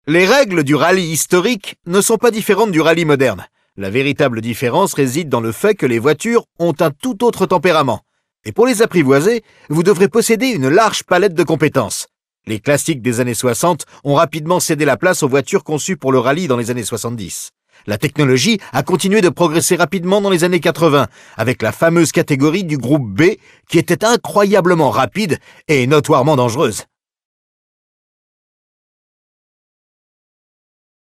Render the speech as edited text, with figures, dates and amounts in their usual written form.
Les règles du rallye historique ne sont pas différentes du rallye moderne. La véritable différence réside dans le fait que les voitures ont un tout autre tempérament. Et pour les apprivoiser, vous devrez posséder une large palette de compétences. Les classiques des années 60 ont rapidement cédé la place aux voitures conçues pour le rallye dans les années 70. La technologie a continué de progresser rapidement dans les années 80, avec la fameuse catégorie du groupe B qui était incroyablement rapide et notoirement dangereuse.